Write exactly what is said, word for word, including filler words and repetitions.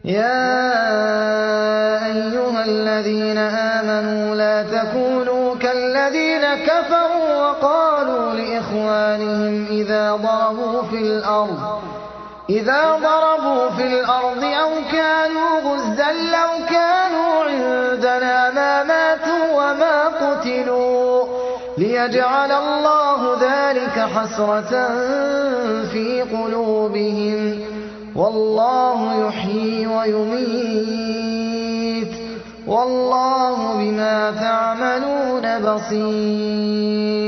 يا أيها الذين آمنوا لا تكونوا كالذين كفروا وقالوا لإخوانهم إذا ضربوا في الأرض إذا ضربوا في الأرض أو كانوا غزا لو كانوا عندنا ما ماتوا وما قتلوا ليجعل الله ذلك حسرة في قلوبهم والله يحيي ويميت والله بما تعملون بصير.